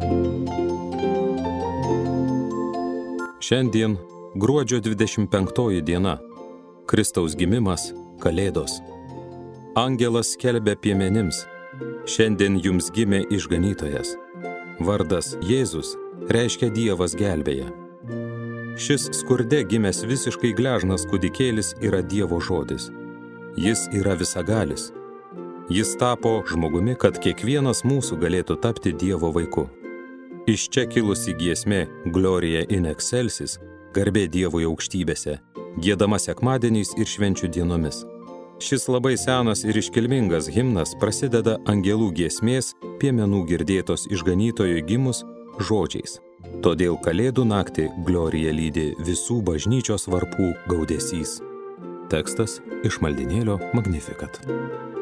Šiandien gruodžio 25 diena. Kristaus gimimas, Kalėdos. Angelas skelbia piemenims: šiandien jums gimė išganytojas. Vardas Jėzus reiškia Dievas gelbėja. Šis skurde gimęs visiškai gležnas kūdikėlis yra Dievo žodis. Jis yra visagalis. Jis tapo žmogumi, kad kiekvienas mūsų galėtų tapti Dievo vaiku. Iš čia kilusi giesmė Gloria in excelsis, garbė Dievui aukštybėse, giedama sekmadieniais ir švenčių dienomis. Šis labai senas ir iškilmingas himnas prasideda angelų giesmės piemenų girdėtos išganytojui gimus žodžiais. Todėl Kalėdų naktį Gloriją lydi visų bažnyčios varpų gaudesys. Tekstas iš maldynėlio Magnificat.